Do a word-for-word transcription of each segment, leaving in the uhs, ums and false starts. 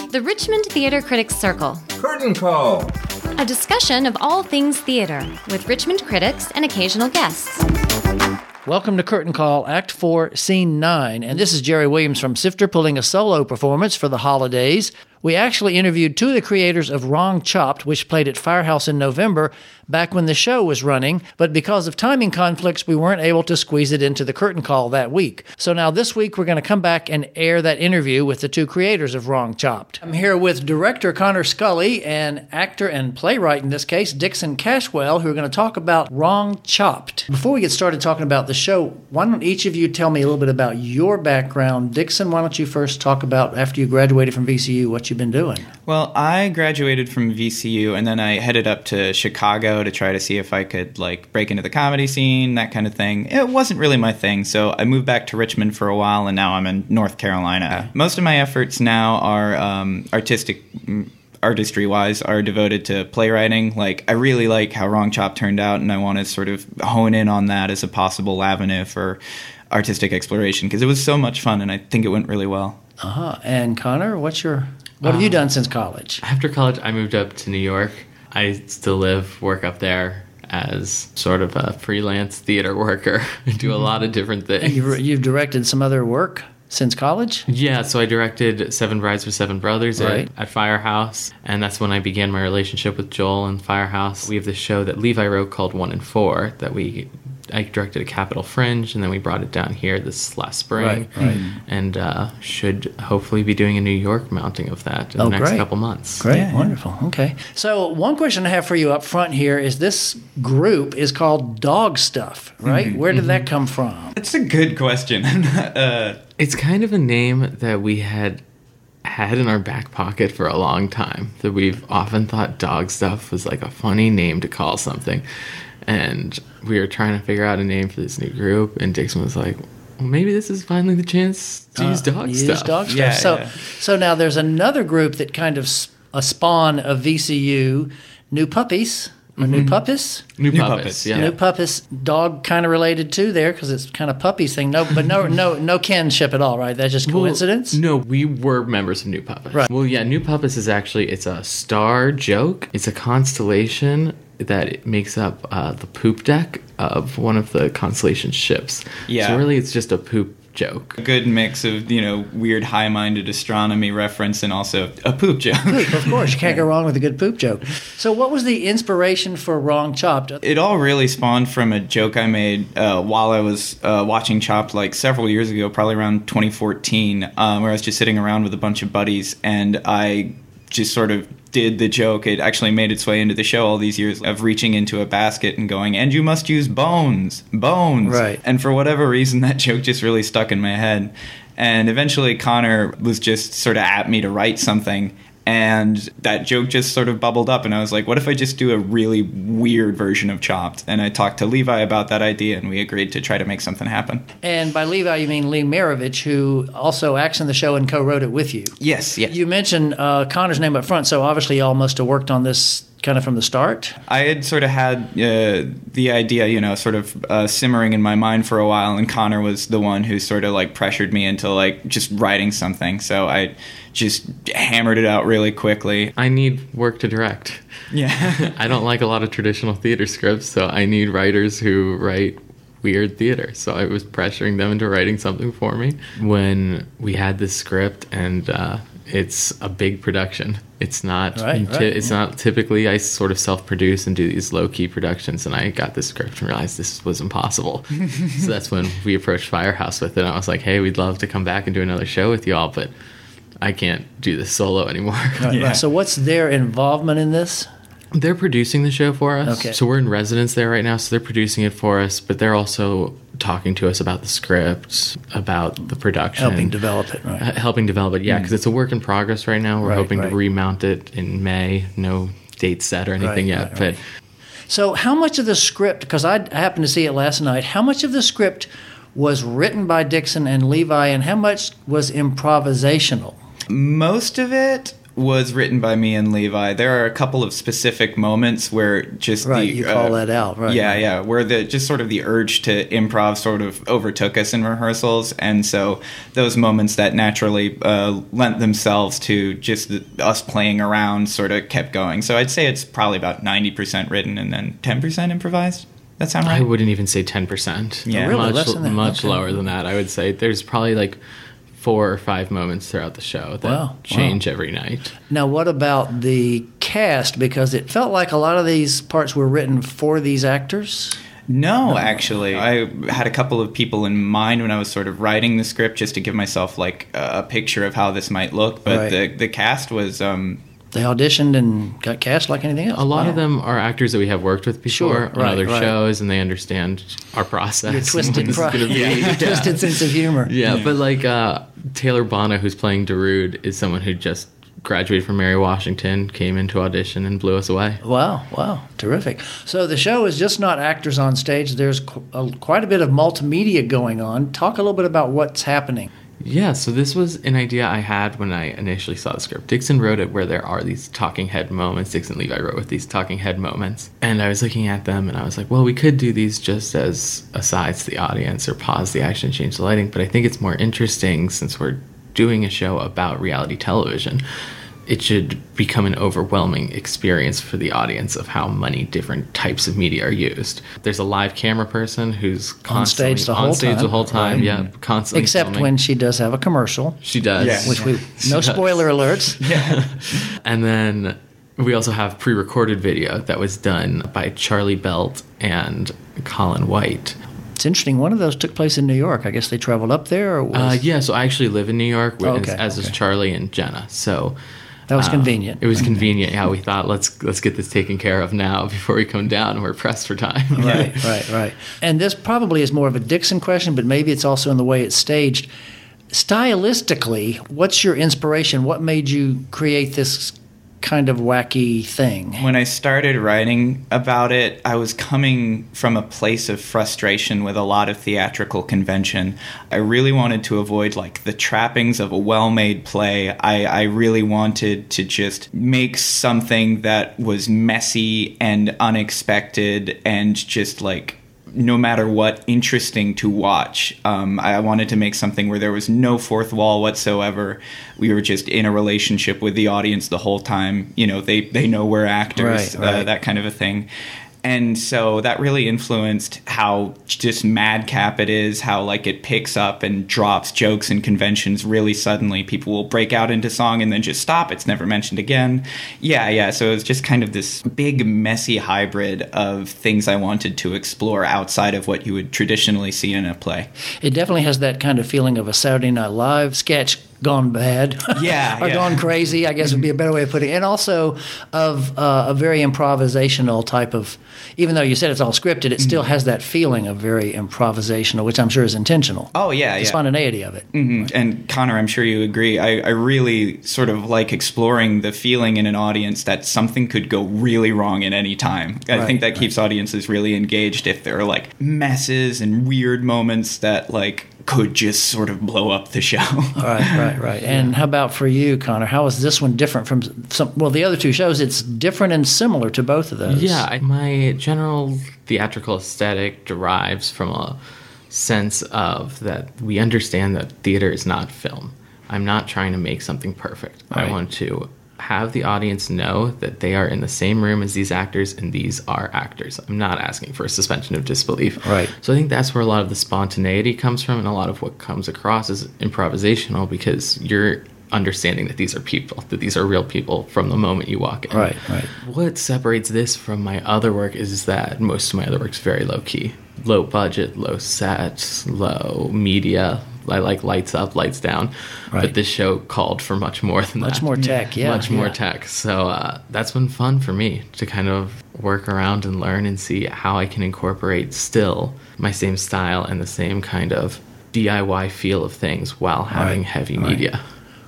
The Richmond Theater Critics Circle. Curtain Call. A discussion of all things theater with Richmond critics and occasional guests. Welcome to Curtain Call, Act four, Scene nine. And this is Jerry Williams from Sifter pulling a solo performance for the holidays. We actually interviewed two of the creators of Wrong Chopped, which played at Firehouse in November, back when the show was running, but because of timing conflicts, we weren't able to squeeze it into the Curtain Call that week. So now this week, we're going to come back and air that interview with the two creators of Wrong Chopped. I'm here with director Connor Scully and actor and playwright, in this case, Dixon Cashwell, who are going to talk about Wrong Chopped. Before we get started talking about the show, why don't each of you tell me a little bit about your background? Dixon, why don't you first talk about, after you graduated from V C U, what you've been doing? Well, I graduated from V C U, and then I headed up to Chicago to try to see if I could, like, break into the comedy scene, that kind of thing. It wasn't really my thing, so I moved back to Richmond for a while, and now I'm in North Carolina. Most of my efforts now are um, artistic, artistry-wise, are devoted to playwriting. Like, I really like how Wrong Chop turned out, and I want to sort of hone in on that as a possible avenue for artistic exploration, because it was so much fun, and I think it went really well. Uh-huh. And Connor, what's your... What have you done since college? After college, I moved up to New York. I still live, work up there as sort of a freelance theater worker. I do a lot of different things. And you've, you've directed some other work since college? Yeah, so I directed Seven Brides for Seven Brothers right. at, at Firehouse, and that's when I began my relationship with Joel and Firehouse. We have this show that Levi wrote called One and Four that we... I directed at Capitol Fringe, and then we brought it down here this last spring. Right, right. And uh, should hopefully be doing a New York mounting of that in oh, the next great. couple months. Great, yeah, wonderful. Yeah. Okay. So one question I have for you up front here is this group is called Dog Stuff, right? Mm-hmm. Where did mm-hmm. that come from? That's a good question. uh, it's kind of a name that we had had in our back pocket for a long time, that we've often thought Dog Stuff was like a funny name to call something. And we were trying to figure out a name for this new group, and Dixon was like, well, maybe this is finally the chance to uh, use Dog use Stuff. Use Dog Stuff. Yeah, so, yeah. so now there's another group that kind of sp- a spawn of V C U, New Puppies, or mm-hmm. New Puppis? New, New Puppis, Puppis, yeah. New Puppis, dog kind of related too there, because it's kind of puppies thing. No, but no, no, no kinship at all, right? That's just coincidence? Well, no, we were members of New Puppis. Right. Well, yeah, New Puppis is actually, it's a star joke. It's a constellation that it makes up uh, the poop deck of one of the constellation ships. Yeah. So really, it's just a poop joke. A good mix of, you know, weird high-minded astronomy reference and also a poop joke. Poop, of course. You can't go wrong with a good poop joke. So what was the inspiration for Wrong Chopped? It all really spawned from a joke I made uh, while I was uh, watching Chopped, like several years ago, probably around twenty fourteen, um, where I was just sitting around with a bunch of buddies, and I just sort of did the joke. It actually made its way into the show all these years of reaching into a basket and going, and you must use bones, bones. Right. And for whatever reason, that joke just really stuck in my head. And eventually Connor was just sort of at me to write something, and that joke just sort of bubbled up, and I was like, what if I just do a really weird version of Chopped? And I talked to Levi about that idea, and we agreed to try to make something happen. And by Levi, you mean Lee Marovich, who also acts in the show and co-wrote it with you. Yes, yes. You mentioned uh, Connor's name up front, so obviously y'all must have worked on this kind of from the start? I had sort of had uh, the idea, you know, sort of uh, simmering in my mind for a while, and Connor was the one who sort of, like, pressured me into, like, just writing something. So I just hammered it out really quickly. I need work to direct. Yeah. I don't like a lot of traditional theater scripts, so I need writers who write weird theater. So I was pressuring them into writing something for me. When we had this script, and uh, it's a big production. It's not. Right, right, it's yeah. not typically. I sort of self-produce and do these low-key productions, and I got this script and realized this was impossible. So that's when we approached Firehouse with it. And I was like, "Hey, we'd love to come back and do another show with y'all, but I can't do this solo anymore." Right, Yeah. right. So what's their involvement in this? They're producing the show for us. Okay. So we're in residence there right now, so they're producing it for us, but they're also talking to us about the script, about the production. Helping develop it, right? Uh, helping develop it, yeah, because mm. it's a work in progress right now. We're Right, hoping right. to remount it in May. No date set or anything Right, yet. right, but right. So how much of the script, because I happened to see it last night, how much of the script was written by Dixon and Levi, and how much was improvisational? Most of it was written by me and Levi. There are a couple of specific moments where just right, the, you call uh, that out, right? Yeah, yeah, where the just sort of the urge to improv sort of overtook us in rehearsals, and so those moments that naturally uh, lent themselves to just the, us playing around sort of kept going. So I'd say it's probably about ninety percent written and then ten percent improvised. That sound right? I wouldn't even say ten percent. Yeah. Oh, really? Much, Less than that? much Okay. lower than that, I would say. There's probably like four or five moments throughout the show that Wow. change Wow. every night. Now, what about the cast? Because it felt like a lot of these parts were written for these actors. No, actually. I had a couple of people in mind when I was sort of writing the script just to give myself like a picture of how this might look, but Right. the the cast was um They auditioned and got cast like anything else. A lot Wow. of them are actors that we have worked with before Sure, on right, other right. shows, and they understand our process. Your and twisted, what this is pro- gonna be. yeah, your twisted sense of humor. Yeah, but like uh, Taylor Bonner, who's playing Darude, is someone who just graduated from Mary Washington, came into audition, and blew us away. Wow, wow, terrific. So the show is just not actors on stage. There's qu- a, quite a bit of multimedia going on. Talk a little bit about what's happening. Yeah, so this was an idea I had when I initially saw the script. Dixon wrote it where there are these talking head moments. Dixon Levi wrote with these talking head moments. And I was looking at them and I was like, well, we could do these just as asides to the audience or pause the action, change the lighting. But I think it's more interesting since we're doing a show about reality television. It should become an overwhelming experience for the audience of how many different types of media are used. There's a live camera person who's constantly stage the on whole stage time. the whole time. Right. Yeah, constantly. Except filming. when she does have a commercial, she does, Yeah. which we She no does. spoiler alerts. And then we also have pre-recorded video that was done by Charlie Belt and Colin White. It's interesting. One of those took place in New York. I guess they traveled up there. Or was, Uh, yeah, so I actually live in New York, Oh, as, okay, as does okay. Charlie and Jenna. So that was uh, convenient. It was convenient. Yeah, we thought let's let's get this taken care of now before we come down. We're pressed for time. Right, right, right. And this probably is more of a Dixon question, but maybe it's also in the way it's staged. Stylistically, what's your inspiration? What made you create this kind of wacky thing? when I started writing about it, I was coming from a place of frustration with a lot of theatrical convention. I really wanted to avoid like the trappings of a well-made play. I, I really wanted to just make something that was messy and unexpected and just like no matter what, interesting to watch. Um, I wanted to make something where there was no fourth wall whatsoever. We were just in a relationship with the audience the whole time. You know, they, they know we're actors, Right, right. Uh, that kind of a thing. And so that really influenced how just madcap it is, how like it picks up and drops jokes and conventions really suddenly. People will break out into song and then just stop. It's never mentioned again. Yeah, yeah. So it was just kind of this big, messy hybrid of things I wanted to explore outside of what you would traditionally see in a play. It definitely has that kind of feeling of a Saturday Night Live sketch gone bad. Yeah, or yeah. gone crazy, I guess would be a better way of putting it. And also of uh, a very improvisational type of, even though you said it's all scripted, it still has that feeling of very improvisational, which I'm sure is intentional. Oh, yeah, The yeah. spontaneity of it. Mhm. And Connor, I'm sure you agree. I, I really sort of like exploring the feeling in an audience that something could go really wrong at any time. I Right, think that right. keeps audiences really engaged if there are like messes and weird moments that like could just sort of blow up the show. Right, right, right. And how about for you, Connor? How is this one different from some? Well, the other two shows, it's different and similar to both of those. Yeah, I- my general theatrical aesthetic derives from a sense of that we understand that theater is not film. I'm not trying to make something perfect. Right. I want to have the audience know that they are in the same room as these actors and these are actors. I'm not asking for a suspension of disbelief. Right. So I think that's where a lot of the spontaneity comes from, and a lot of what comes across is improvisational because you're understanding that these are people, that these are real people from the moment you walk in. Right, right. What separates this from my other work is that most of my other work is very low key. Low budget, low set, low media. I like lights up, lights down. Right. But this show called for much more than Much that. more tech, yeah. Much more yeah. tech. So uh, that's been fun for me to kind of work around and learn and see how I can incorporate still my same style and the same kind of D I Y feel of things while having Right, heavy right. media.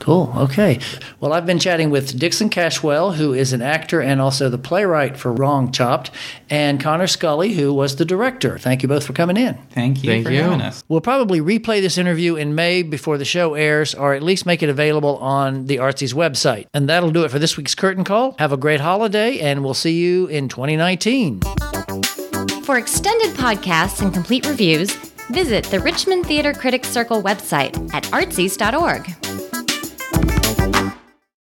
Cool. Okay. Well, I've been chatting with Dixon Cashwell, who is an actor and also the playwright for Wrong Chopped, and Connor Scully, who was the director. Thank you both for coming in. Thank you Thank for you. having us. We'll probably replay this interview in May before the show airs, or at least make it available on the Artsy's website. And that'll do it for this week's Curtain Call. Have a great holiday, and we'll see you in twenty nineteen. For extended podcasts and complete reviews, visit the Richmond Theater Critics Circle website at artsys dot org.